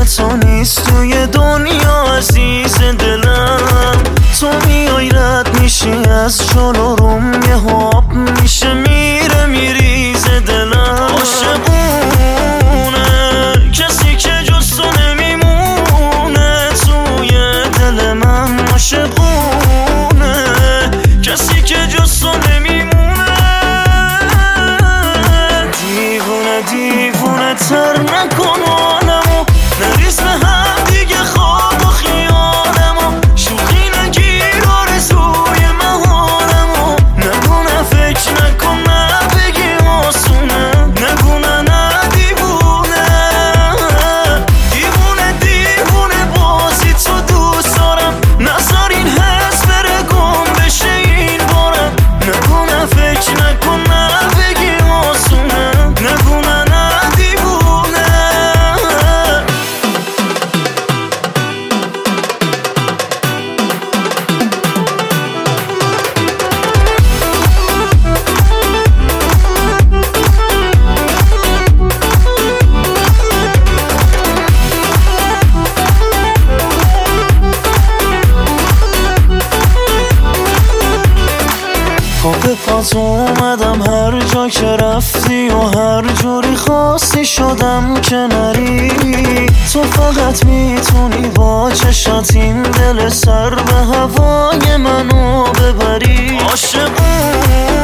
تو نیست توی دنیا عزیز دلم. تو میای رد میشی از جلو روم، یه آب میشه میره میریزه دلم. عاشقونه کسی که جز تو نمیمونه توی دل من. عاشقونه کسی که جز تو نمیمونه. دیوونه دیوونه تر نکن عالمو، نریز به هم دیگه خواب و خیالمو. شوخی نگیر آرزوی مهارمو، نگونه فکر نکن نه بگی آسونه. نگونه نه دیوونه دیوونه دیوونه بازی تو دوست دارم. نذار این حس بره گم بشه این بارم. نگونه فکر نکن نه بگی آسونه. نگونه نه دیوونه. پا پات اومدم هر جا که رفتی و هر جوری خواستی شدم که نری. تو فقط میتونی با چشات این دل سر به هوای منو ببری. عاشقون